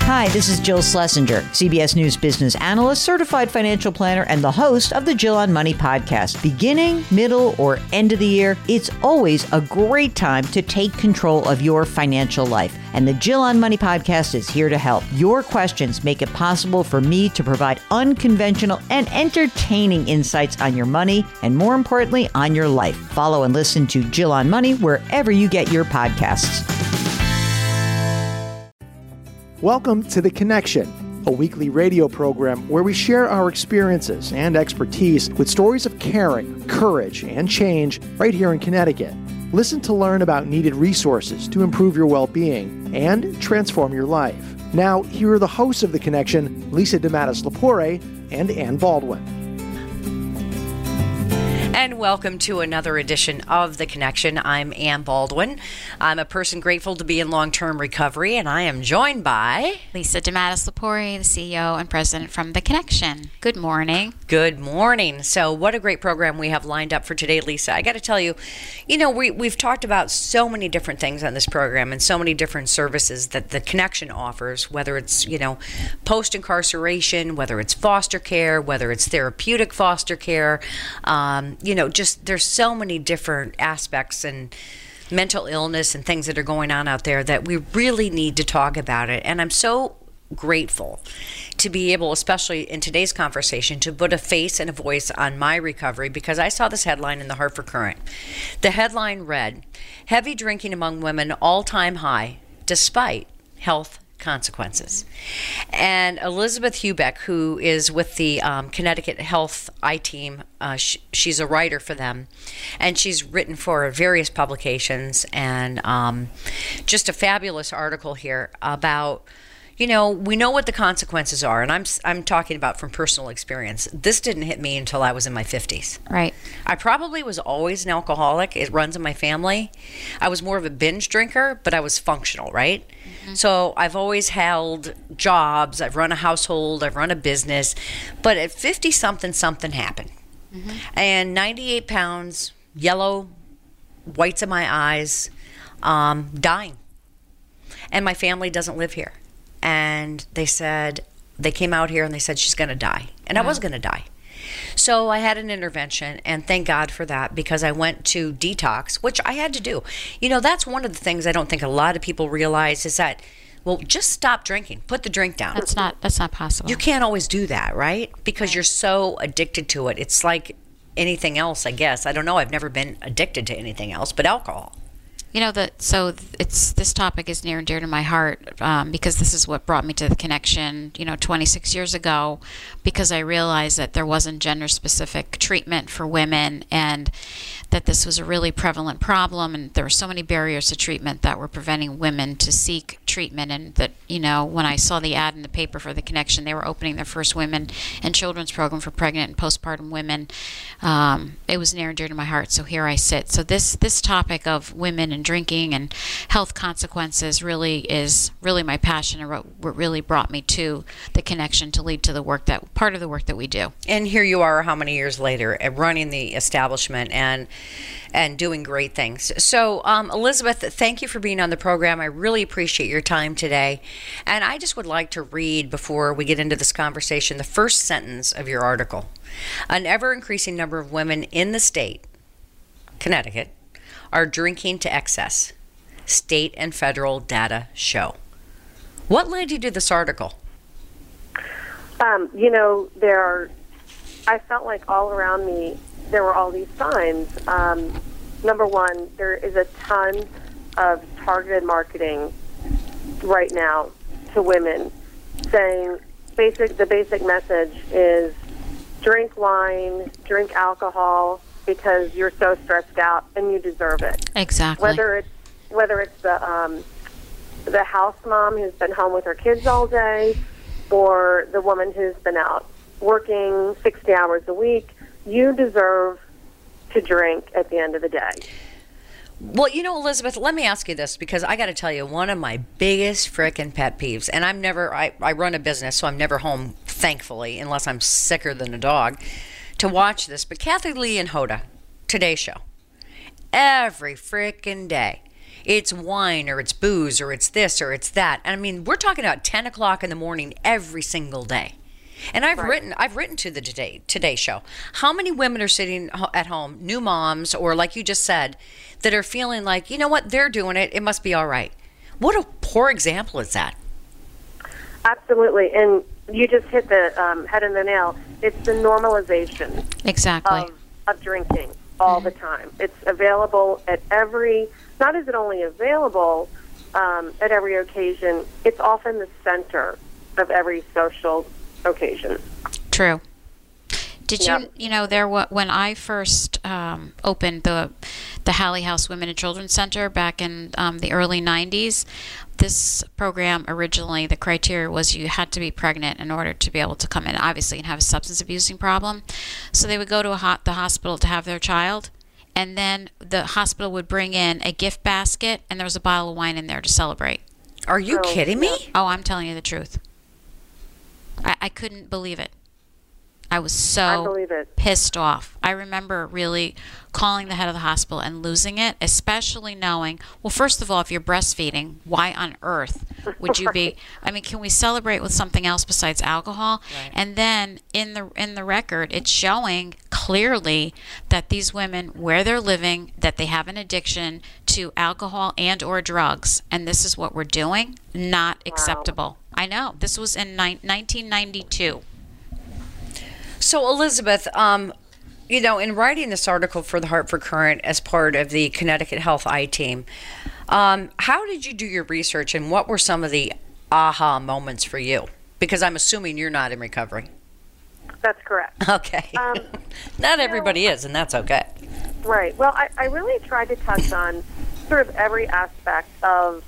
Hi, this is Jill Schlesinger, CBS News business analyst, certified financial planner, and the host of the Jill on Money podcast. Beginning, middle, or end of the year, it's always a great time to take control of your financial life. And the Jill on Money podcast is here to help. Your questions make it possible for me to provide unconventional and entertaining insights on your money and, more importantly, on your life. Follow and listen to Jill on Money wherever you get your podcasts. Welcome to The Connection, a weekly radio program where we share our experiences and expertise with stories of caring, courage, and change right here in Connecticut. Listen to learn about needed resources to improve your well-being and transform your life. Now, here are the hosts of The Connection, Lisa DeMatteis-Lepore and Ann Baldwin. And welcome to another edition of The Connection. I'm Ann Baldwin. I'm a person grateful to be in long-term recovery, and I am joined by Lisa DeMatteis-Lepore, the CEO and president from The Connection. Good morning. Good morning. So what a great program we have lined up for today, Lisa. I got to tell you, we've talked about so many different things on this program and so many different services that The Connection offers, whether it's, post-incarceration, whether it's foster care, whether it's therapeutic foster care, just there's so many different aspects and mental illness and things that are going on out there that we really need to talk about it. And I'm so grateful to be able, especially in today's conversation, to put a face and a voice on my recovery, because I saw this headline in the Hartford Courant. The headline read, "Heavy drinking among women all-time high despite health consequences." And Elizabeth Hubeck, who is with the Connecticut Health I-Team, she's a writer for them, and she's written for various publications, and just a fabulous article here about, we know what the consequences are, and I'm talking about from personal experience. This didn't hit me until I was in my 50s. Right. I probably was always an alcoholic. It runs in my family. I was more of a binge drinker, but I was functional, right? Mm-hmm. So I've always held jobs. I've run a household. I've run a business. But at 50-something, something happened. Mm-hmm. And 98 pounds, yellow, whites in my eyes, dying. And my family doesn't live here. And they came out here and they said, she's going to die. And I was going to die. So I had an intervention, and thank God for that, because I went to detox, which I had to do. That's one of the things I don't think a lot of people realize is that, well, just stop drinking. Put the drink down. That's not possible. You can't always do that, right? Because you're so addicted to it. It's like anything else, I guess. I don't know. I've never been addicted to anything else but alcohol. This topic is near and dear to my heart because this is what brought me to The Connection, 26 years ago, because I realized that there wasn't gender-specific treatment for women and that this was a really prevalent problem, and there were so many barriers to treatment that were preventing women to seek treatment. And that, when I saw the ad in the paper for The Connection, they were opening their first women and children's program for pregnant and postpartum women. It was near and dear to my heart, so here I sit. So this topic of women and drinking and health consequences really is my passion, and what really brought me to The Connection to lead to part of the work that we do. And here you are, how many years later, running the establishment and doing great things. So, Elizabeth, thank you for being on the program. I really appreciate your time today. And I just would like to read, before we get into this conversation, the first sentence of your article. An ever-increasing number of women in the state, Connecticut, are drinking to excess. State and federal data show. What led you to this article? I felt like all around me there were all these signs. Number one, there is a ton of targeted marketing right now to women saying the basic message is drink wine, drink alcohol because you're so stressed out and you deserve it. Exactly. Whether it's the house mom who's been home with her kids all day, or the woman who's been out working 60 hours a week, you deserve to drink at the end of the day. Well, Elizabeth, let me ask you this, because I got to tell you, one of my biggest frickin' pet peeves, and I run a business, so I'm never home, thankfully, unless I'm sicker than a dog, to watch this. But Kathy Lee and Hoda, Today Show, every frickin' day. it's wine or it's booze or it's this or it's that. And I mean, we're talking about 10 o'clock in the morning every single day. And I've written to the Today Show. How many women are sitting at home, new moms, or like you just said, that are feeling like, you know what, they're doing it, it must be all right. What a poor example is that? Absolutely. And you just hit the head on the nail. It's the normalization Exactly. of drinking all the time. It's available at not is it only available at every occasion, it's often the center of every social occasion. True. Did you know when I first opened the Hallie House Women and Children's Center back in the early 90s, this program originally, the criteria was you had to be pregnant in order to be able to come in, obviously, and have a substance abusing problem. So they would go to the hospital to have their child, and then the hospital would bring in a gift basket, and there was a bottle of wine in there to celebrate. Are you kidding me? Oh, I'm telling you the truth. I couldn't believe it. I was so pissed off. I remember really calling the head of the hospital and losing it, especially knowing, well, first of all, if you're breastfeeding, why on earth would you be? I mean, can we celebrate with something else besides alcohol? Right. And then in the record, it's showing clearly that these women, where they're living, that they have an addiction to alcohol and or drugs, and this is what we're doing. Not acceptable. I know. This was in 1992. So, Elizabeth, in writing this article for the Hartford Courant as part of the Connecticut Health I-Team, how did you do your research, and what were some of the aha moments for you? Because I'm assuming you're not in recovery. That's correct. Okay. Not everybody is, and that's okay. Right. Well, I really tried to touch on sort of every aspect of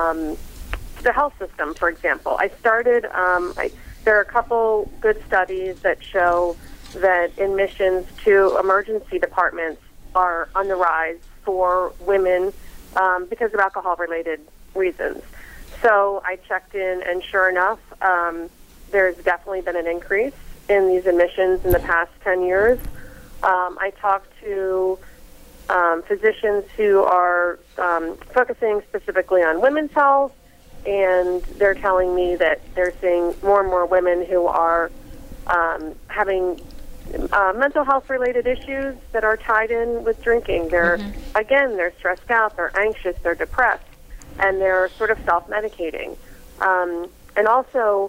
the health system, for example. I started, there are a couple good studies that show that admissions to emergency departments are on the rise for women because of alcohol-related reasons. So I checked in, and sure enough, there's definitely been an increase in these admissions in the past 10 years. I talked to physicians who are focusing specifically on women's health, and they're telling me that they're seeing more and more women who are having mental health-related issues that are tied in with drinking. They're they're stressed out, they're anxious, they're depressed, and they're sort of self-medicating. And also,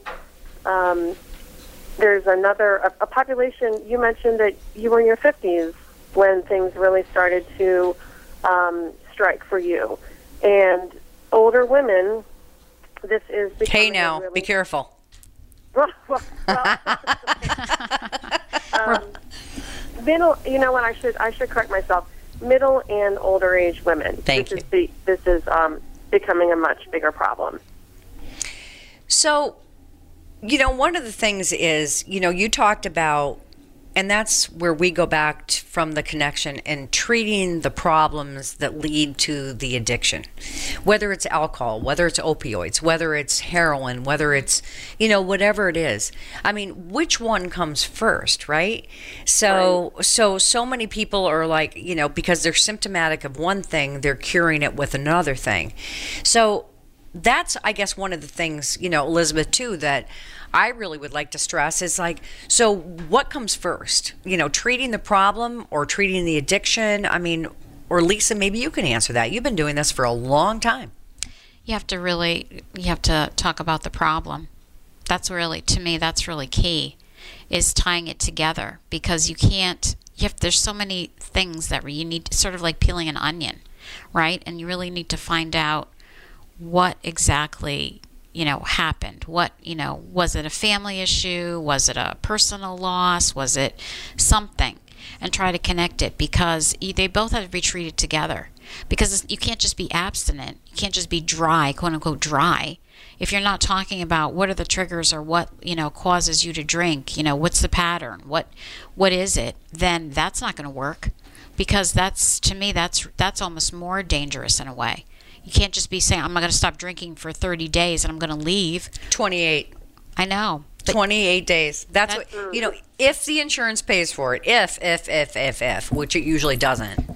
there's a population. You mentioned that you were in your 50s when things really started to strike for you, and older women. This is hey now, be careful. Middle. You know what? I should correct myself. Middle and older age women. Thank you. This is becoming a much bigger problem. So, one of the things is, you talked about, and that's where we go back from the connection and treating the problems that lead to the addiction, whether it's alcohol, whether it's opioids, whether it's heroin, whether it's, whatever it is. I mean, which one comes first, right? So many people are like, because they're symptomatic of one thing, they're curing it with another thing. So that's, I guess, one of the things, Elizabeth, too, that I really would like to stress is like, so what comes first? Treating the problem or treating the addiction? I mean, or Lisa, maybe you can answer that. You've been doing this for a long time. You have to talk about the problem. That's really, to me, that's really key, is tying it together, because there's so many things that you need, sort of like peeling an onion, right? And you really need to find out what exactly happened. What, was it a family issue? Was it a personal loss? Was it something? And try to connect it, because they both have to be treated together. Because you can't just be abstinent. You can't just be dry, quote unquote dry, if you're not talking about what are the triggers or what, causes you to drink, what's the pattern? What is it? Then that's not going to work, because that's almost more dangerous in a way. You can't just be saying, I'm not going to stop drinking for 30 days and I'm going to leave. 28. I know. 28 days. That's what, if the insurance pays for it, if, which it usually doesn't,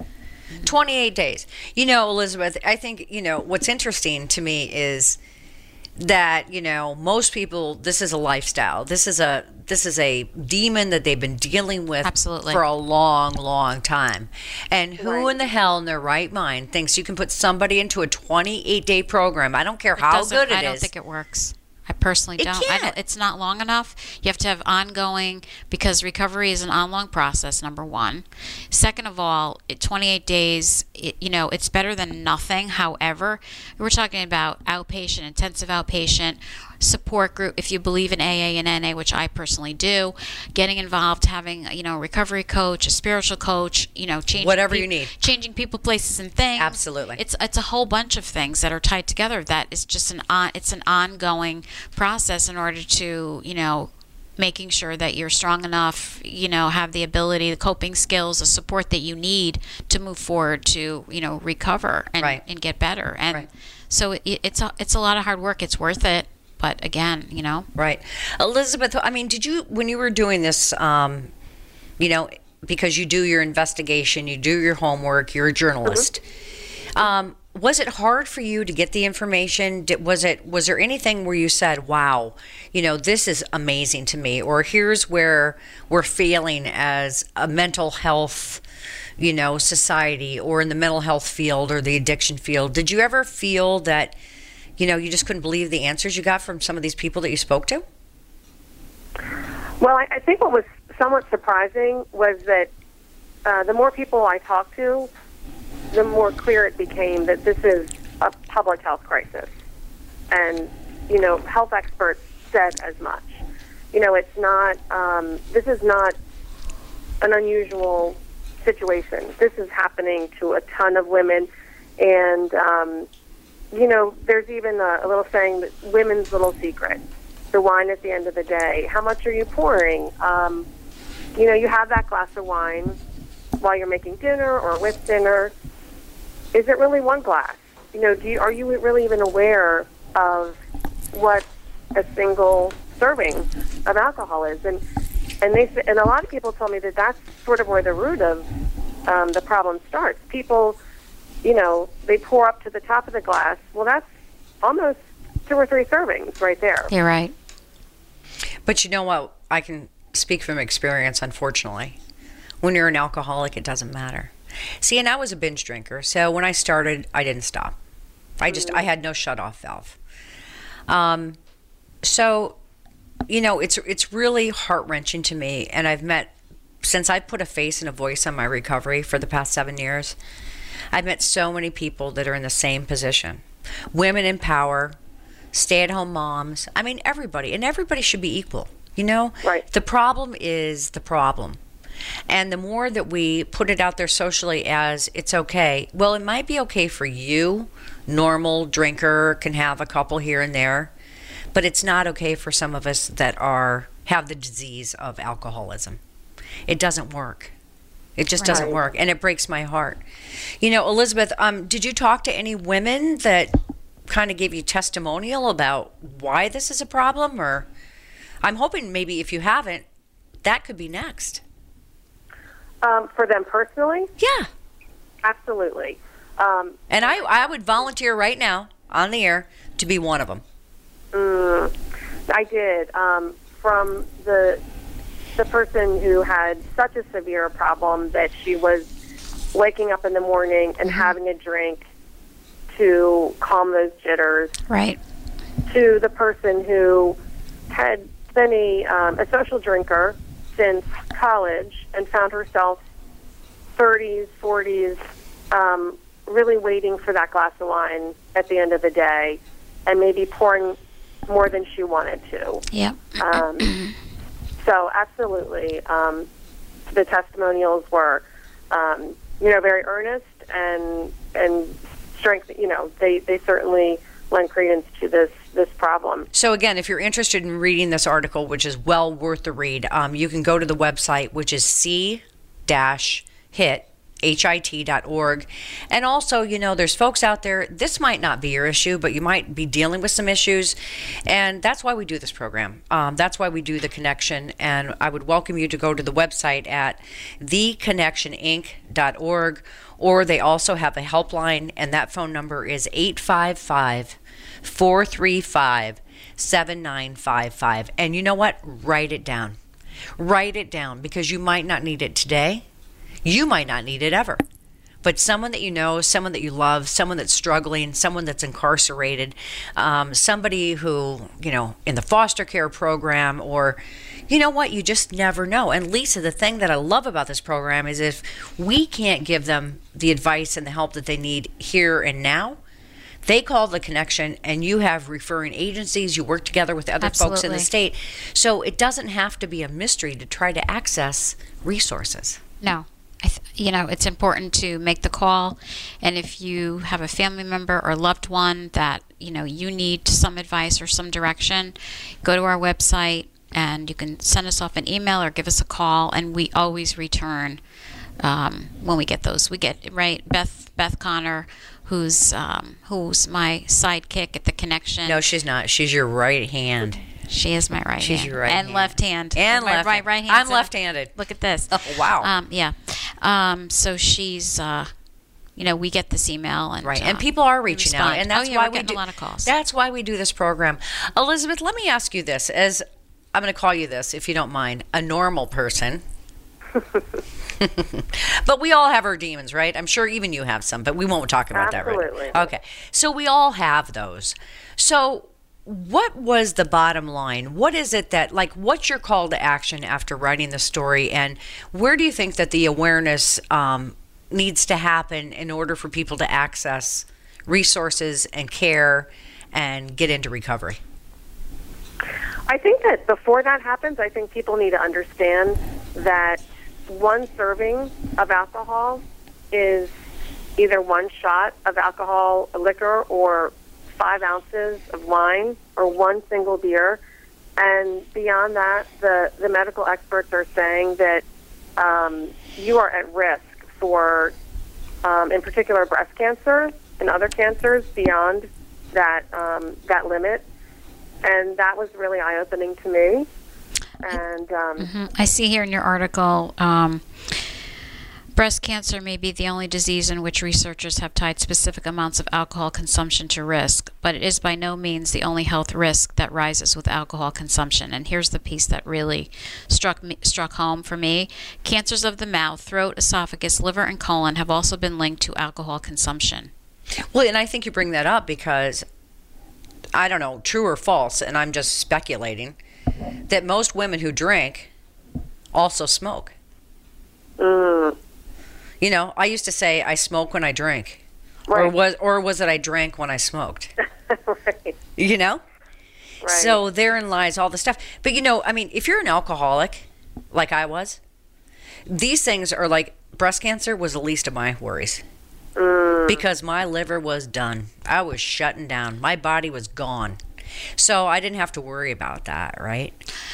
28 days. You know, Elizabeth, I think, you know, what's interesting to me is that, you know, most people, this is a lifestyle. This is a demon that they've been dealing with Absolutely. for a long, long time. And who in the hell in their right mind thinks you can put somebody into a 28-day program? I don't care how good it is. I don't think it works. I personally don't. It's not long enough. You have to have ongoing, because recovery is an on-long process, number one. Second of all, 28 days, you know, it's better than nothing. However, we're talking about outpatient, intensive outpatient, support group. If you believe in AA and NA, which I personally do, getting involved, having, you know, a recovery coach, a spiritual coach, you know, changing whatever you need, changing people, places, and things. Absolutely. It's a whole bunch of things that are tied together. That is just it's an ongoing process in order to, you know, making sure that you're strong enough, you know, have the ability, the coping skills, the support that you need to move forward to, you know, recover and get better. And so it's a lot of hard work. It's worth it. But again, you know. Right. Elizabeth, I mean, did you, when you were doing this, you know, because you do your investigation, you do your homework, you're a journalist, was it hard for you to get the information? Was there anything where you said, wow, you know, this is amazing to me, or here's where we're failing as a mental health, you know, society, or in the mental health field or the addiction field? Did you ever feel that, you know, you just couldn't believe the answers you got from some of these people that you spoke to? Well, I think what was somewhat surprising was that the more people I talked to, the more clear it became that this is a public health crisis. And, you know, health experts said as much. You know, it's not, this is not an unusual situation. This is happening to a ton of women. And, you know, there's even a little saying that women's little secret, the wine at the end of the day. How much are you pouring? You know, you have that glass of wine while you're making dinner or with dinner. Is it really one glass? You know, are you really even aware of what a single serving of alcohol is? And a lot of people told me that that's sort of where the root of the problem starts. People, you know, they pour up to the top of the glass. Well, that's almost 2 or 3 servings right there. You're right. But you know what? I can speak from experience, unfortunately. When you're an alcoholic, it doesn't matter. See, and I was a binge drinker, so when I started, I didn't stop. I had no shut-off valve. So, you know, it's really heart-wrenching to me, and since I've put a face and a voice on my recovery for the past 7 years, I've met so many people that are in the same position. Women in power, stay-at-home moms. I mean, everybody. And everybody should be equal, you know? Right. The problem is the problem. And the more that we put it out there socially as it's okay, well, it might be okay for you. Normal drinker can have a couple here and there. But it's not okay for some of us that have the disease of alcoholism. It doesn't work. It just doesn't work, and it breaks my heart. You know, Elizabeth, did you talk to any women that kind of gave you testimonial about why this is a problem? Or I'm hoping maybe if you haven't, that could be next. For them personally? Yeah. Absolutely. And I would volunteer right now on the air to be one of them. I did. From the person who had such a severe problem that she was waking up in the morning and having a drink to calm those jitters. Right. To the person who had been a social drinker since college and found herself 30s, 40s, really waiting for that glass of wine at the end of the day and maybe pouring more than she wanted to. Yeah. So absolutely, the testimonials were, very earnest and strength. You know, they certainly lend credence to this problem. So again, if you're interested in reading this article, which is well worth the read, you can go to the website, which is C-HIT, HIT.org. And also, there's folks out there, this might not be your issue, but you might be dealing with some issues. And that's why we do this program. That's why we do The Connection. And I would welcome you to go to the website at theconnectioninc.org, or they also have a helpline, and that phone number is 855-435-7955. And you know what? Write it down. Write it down, because you might not need it today. You might not need it ever. But someone that you know, someone that you love, someone that's struggling, someone that's incarcerated, somebody who, in the foster care program, or, you know what, you just never know. And Lisa, the thing that I love about this program is if we can't give them the advice and the help that they need here and now, they call The Connection, and you have referring agencies. You work together with other folks in the state. So it doesn't have to be a mystery to try to access resources. No. It's important to make the call. And if you have a family member or loved one that, you need some advice or some direction, go to our website and you can send us off an email or give us a call. And we always return when we get those. We get, right, Beth Connor, who's my sidekick at The Connection. No, she's not. She's your right hand. She is my right She's hand. your right and hand. Left hand. And my left right hand. I'm left-handed. Look at this. Oh, wow. Yeah. So she's, we get this email. And, right. And people are reaching out. respond. And that's we're why we getting do a lot of calls. That's why we do this program. Elizabeth, let me ask you this. As I'm going to call you this, if you don't mind, a normal person. But we all have our demons, right? I'm sure even you have some, but we won't talk about that right now. Okay. So we all have those. So what was the bottom line? What is it that, what's your call to action after writing the story? And where do you think that the awareness needs to happen in order for people to access resources and care and get into recovery? I think that before that happens, I think people need to understand that one serving of alcohol is either one shot of alcohol, liquor, or 5 ounces of wine, or one single beer. And beyond that, the medical experts are saying that you are at risk for, in particular, breast cancer and other cancers beyond that limit. And that was really eye-opening to me. And I see here in your article, breast cancer may be the only disease in which researchers have tied specific amounts of alcohol consumption to risk, but it is by no means the only health risk that rises with alcohol consumption. And here's the piece that really struck home for me. Cancers of the mouth, throat, esophagus, liver, and colon have also been linked to alcohol consumption. Well, and I think you bring that up because, I don't know, true or false, and I'm just speculating, that most women who drink also smoke. I used to say I smoke when I drink. Right. Or was it I drank when I smoked? Right. Right. So therein lies all the stuff. But if you're an alcoholic, like I was, these things are like breast cancer was the least of my worries. Because my liver was done. I was shutting down. My body was gone. So I didn't have to worry about that, right?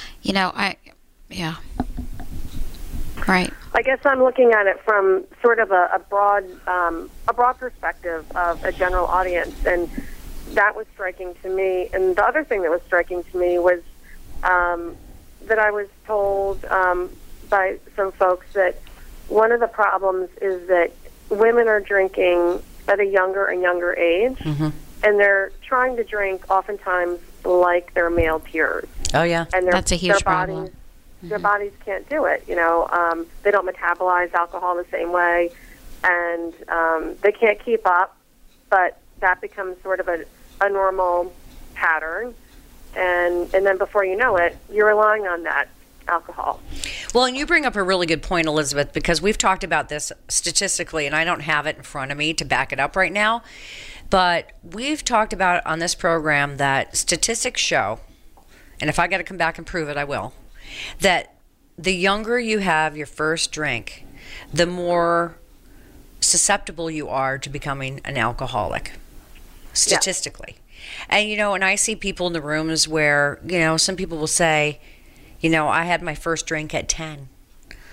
Right. I guess I'm looking at it from sort of a broad perspective of a general audience, and that was striking to me. And the other thing that was striking to me was that I was told by some folks that one of the problems is that women are drinking at a younger and younger age, and they're trying to drink oftentimes like their male peers. Oh, yeah. And that's a huge problem. Their bodies can't do it. They don't metabolize alcohol the same way, and they can't keep up, but that becomes sort of a normal pattern. And then before you know it, you're relying on that alcohol. Well, and you bring up a really good point, Elizabeth, because we've talked about this statistically, and I don't have it in front of me to back it up right now, but we've talked about on this program that statistics show, and if I got to come back and prove it, I will, that the younger you have your first drink, the more susceptible you are to becoming an alcoholic, statistically. Yeah. And, and I see people in the rooms where, some people will say, I had my first drink at 10.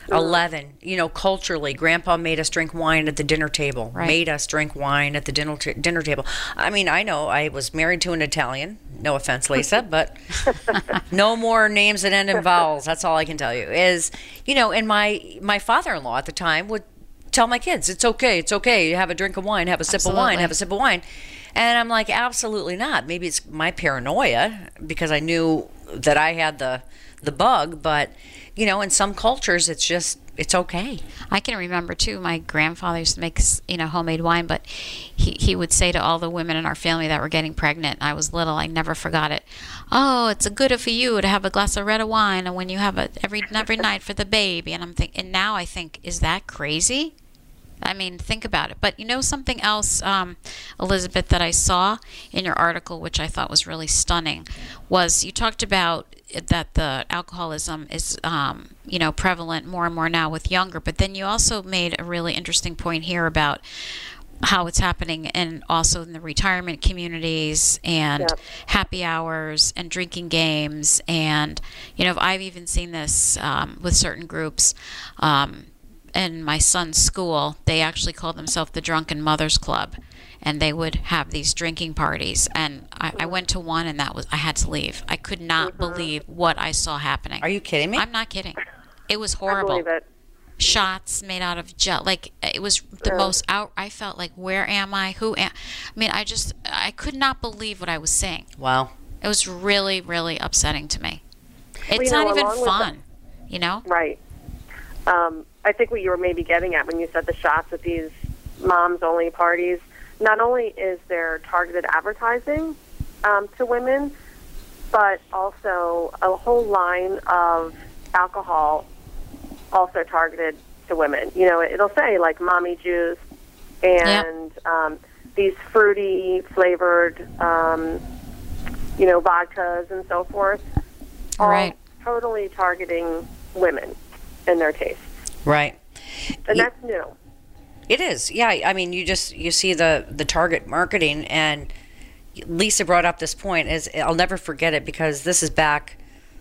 11. You know, culturally, Grandpa made us drink wine at the dinner table. Right. Made us drink wine at the dinner table. I mean, I know I was married to an Italian. No offense, Lisa, but no more names that end in vowels. That's all I can tell you. Is, you know, and my father-in-law at the time would tell my kids, it's okay. You have a drink of wine, have a sip of wine, have a sip of wine. And I'm like, absolutely not. Maybe it's my paranoia because I knew that I had the bug, but you know, in some cultures, it's okay. I can remember too. My grandfather used to make, you know, homemade wine, but he would say to all the women in our family that were getting pregnant. I was little. I never forgot it. Oh, it's a good for you to have a glass of red wine, and when you have it every night for the baby. And I'm thinking, and now I think, is that crazy? I mean, think about it. But you know something else, Elizabeth, that I saw in your article, which I thought was really stunning, was you talked about that the alcoholism is, you know, prevalent more and more now with younger. But then you also made a really interesting point here about how it's happening and also in the retirement communities and happy hours and drinking games. And, you know, I've even seen this with certain groups. In my son's school, they actually called themselves the Drunken Mothers Club, and they would have these drinking parties. And I went to one, and I had to leave. I could not believe what I saw happening. Are you kidding me? I'm not kidding. It was horrible. I believe it. Shots made out of gel. Like, it was the most out. I felt like, where am I? Who am I mean, I could not believe what I was seeing. Wow. It was really, really upsetting to me. It's you know, not even along with fun, you know? Right. I think what you were maybe getting at when you said the shots at these moms-only parties, not only is there targeted advertising to women, but also a whole line of alcohol also targeted to women. You know, it'll say, like, mommy juice and these fruity flavored, you know, vodkas and so forth, all totally targeting women and their tastes. Right. And that's new. It is. Yeah. I mean, you see the target marketing, and Lisa brought up this point. I'll never forget it because this is back,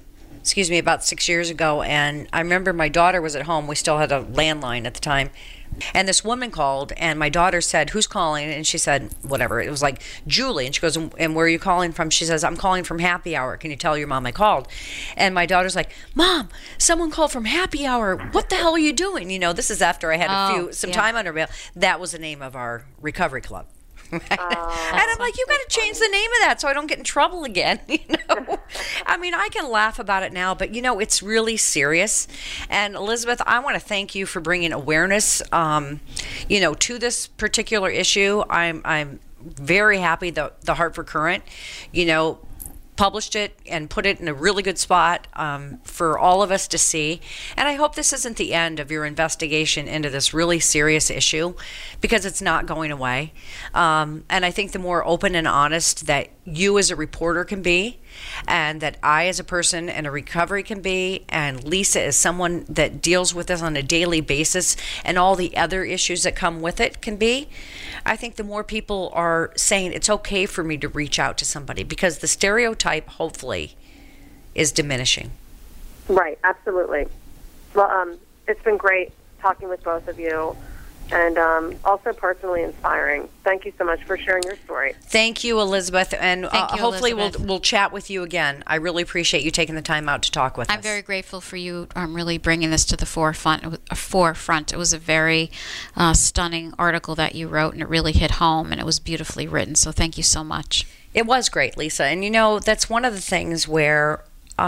about 6 years ago. And I remember my daughter was at home. We still had a landline at the time. And this woman called, and my daughter said, "Who's calling?" And she said, whatever. It was like, "Julie." And she goes, "And where are you calling from?" She says, "I'm calling from Happy Hour. Can you tell your mom I called?" And my daughter's like, "Mom, someone called from Happy Hour. What the hell are you doing?" You know, this is after I had some time under bail. That was the name of our recovery club. And I'm like, you got to change the name of that so I don't get in trouble again. You know, I mean, I can laugh about it now, but you know, it's really serious. And Elizabeth, I want to thank you for bringing awareness, you know, to this particular issue. I'm very happy that the Hartford Courant, you know, published it and put it in a really good spot for all of us to see. And I hope this isn't the end of your investigation into this really serious issue, because it's not going away. And I think the more open and honest that you as a reporter can be, and that I as a person in a recovery can be, and Lisa as someone that deals with this on a daily basis and all the other issues that come with it can be, I think the more people are saying it's okay for me to reach out to somebody, because the stereotype hopefully is diminishing. Right, absolutely. Well, it's been great talking with both of you, and also personally inspiring. Thank you so much for sharing your story. Thank you, Elizabeth, and hopefully Elizabeth. we'll chat with you again. I really appreciate you taking the time out to talk with us. I'm very grateful for you really bringing this to the forefront. It was a very stunning article that you wrote, and it really hit home, and it was beautifully written. So thank you so much. It was great, Lisa. And you know, that's one of the things where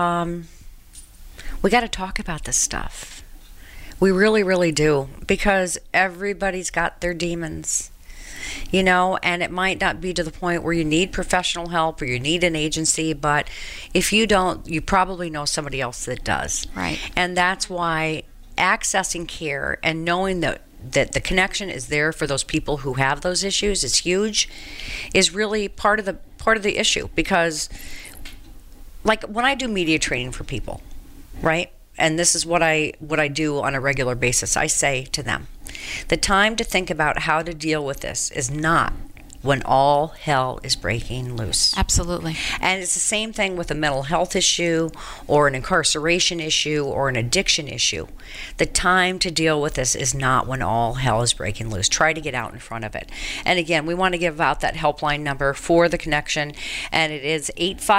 we got to talk about this stuff. We really, really do, because everybody's got their demons, you know, and it might not be to the point where you need professional help or you need an agency, but if you don't, you probably know somebody else that does. Right. And that's why accessing care and knowing that the connection is there for those people who have those issues is huge, is really part of the issue. Because like when I do media training for people, right? And this is what I do on a regular basis. I say to them, the time to think about how to deal with this is not when all hell is breaking loose. Absolutely. And it's the same thing with a mental health issue or an incarceration issue or an addiction issue. The time to deal with this is not when all hell is breaking loose. Try to get out in front of it. And again, we want to give out that helpline number for the Connection, and it is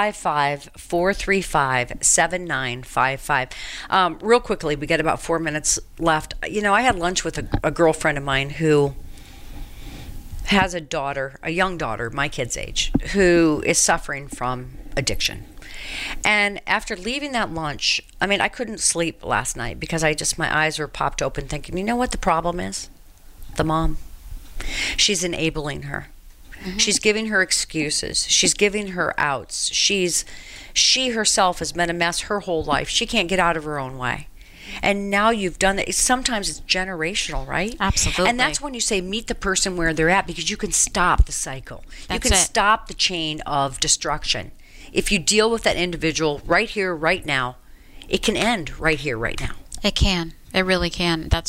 855-435-7955. Real quickly, we got about 4 minutes left. You know, I had lunch with a girlfriend of mine who has a daughter, a young daughter, my kid's age, who is suffering from addiction. And after leaving that lunch, I mean, I couldn't sleep last night because my eyes were popped open thinking, you know what the problem is? The mom. She's enabling her. Mm-hmm. She's giving her excuses. She's giving her outs. She herself has been a mess her whole life. She can't get out of her own way. And now you've done that. Sometimes it's generational, right? Absolutely. And that's when you say meet the person where they're at, because you can stop the cycle. You can stop the chain of destruction. If you deal with that individual right here, right now, it can end right here, right now. It can. It really can. That's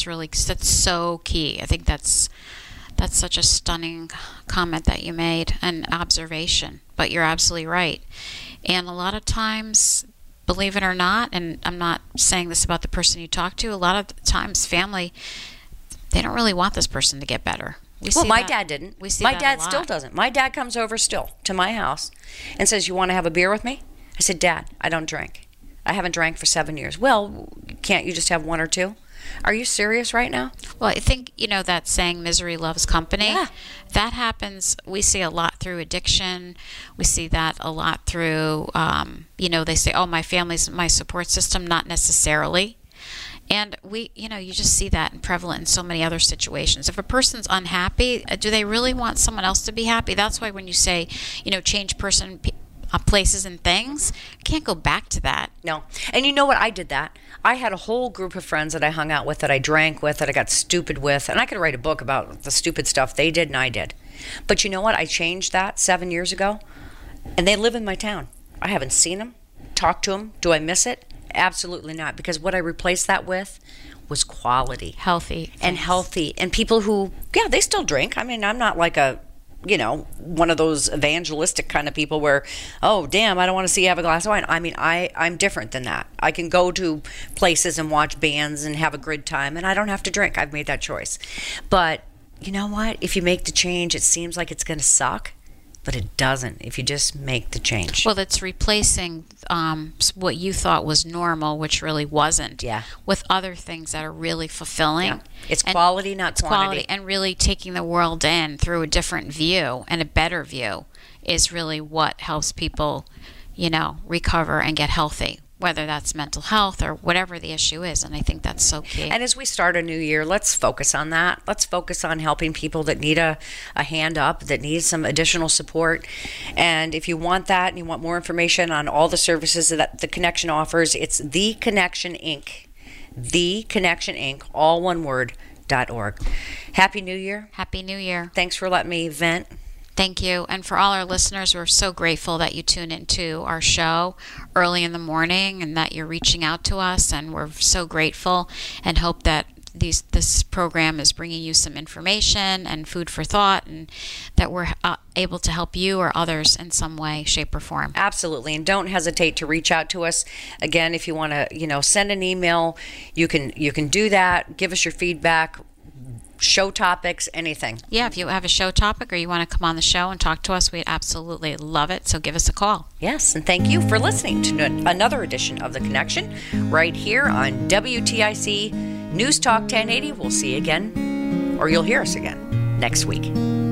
so key. I think that's such a stunning comment that you made, an observation. But you're absolutely right. And a lot of times, believe it or not, and I'm not saying this about the person you talk to, a lot of times family, they don't really want this person to get better. My dad didn't. My dad still doesn't. My dad comes over still to my house and says, you want to have a beer with me? I said, Dad, I don't drink. I haven't drank for 7 years. Well, can't you just have one or two? Are you serious right now? Well, I think, that saying misery loves company. Yeah. That happens. We see a lot through addiction. We see that a lot through, they say, oh, my family's my support system. Not necessarily. And you just see that prevalent in so many other situations. If a person's unhappy, do they really want someone else to be happy? That's why when you say, change person, places and things, can't go back to that. No. And you know what? I did that. I had a whole group of friends that I hung out with, that I drank with, that I got stupid with. And I could write a book about the stupid stuff they did and I did. But you know what? I changed that 7 years ago. And they live in my town. I haven't seen them, talked to them. Do I miss it? Absolutely not. Because what I replaced that with was quality. Healthy. And healthy. And people who, they still drink. I mean, I'm not like one of those evangelistic kind of people where, oh, damn, I don't want to see you have a glass of wine. I mean, I'm different than that. I can go to places and watch bands and have a good time, and I don't have to drink. I've made that choice. But you know what? If you make the change, it seems like it's going to suck, but it doesn't if you just make the change. Well, it's replacing what you thought was normal, which really wasn't, with other things that are really fulfilling. Yeah. It's quality, not quantity. And really taking the world in through a different view and a better view is really what helps people, recover and get healthy, whether that's mental health or whatever the issue is. And I think that's so key. And as we start a new year, let's focus on that. Let's focus on helping people that need a hand up, that need some additional support. And if you want that and you want more information on all the services that the Connection offers, it's The Connection Inc. The Connection Inc., all one word, .org. Happy New Year. Happy New Year. Thanks for letting me vent. Thank you. And for all our listeners, we're so grateful that you tune into our show early in the morning and that you're reaching out to us. And we're so grateful and hope that this program is bringing you some information and food for thought, and that we're able to help you or others in some way, shape, or form. Absolutely. And don't hesitate to reach out to us. Again, if you want to, send an email, you can do that. Give us your feedback. Show topics, anything. Yeah, if you have a show topic or you want to come on the show and talk to us, we'd absolutely love it. So give us a call. Yes, and thank you for listening to another edition of The Connection right here on WTIC News Talk 1080. We'll see you again, or you'll hear us again next week.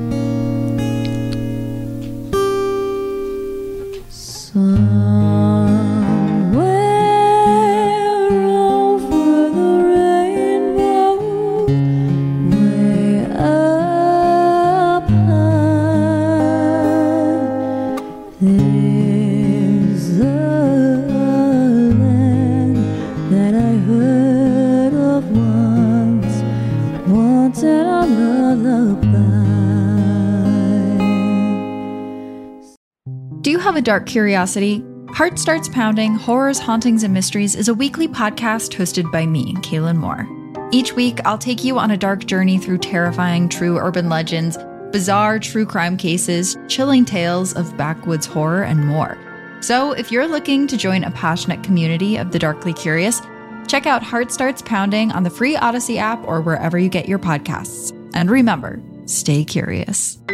Do you have a dark curiosity? Heart Starts Pounding, Horrors, Hauntings, and Mysteries is a weekly podcast hosted by me, Kaylin Moore. Each week, I'll take you on a dark journey through terrifying, true urban legends, bizarre true crime cases, chilling tales of backwoods horror, and more. So if you're looking to join a passionate community of the darkly curious, check out Heart Starts Pounding on the free Odyssey app or wherever you get your podcasts. And remember, stay curious.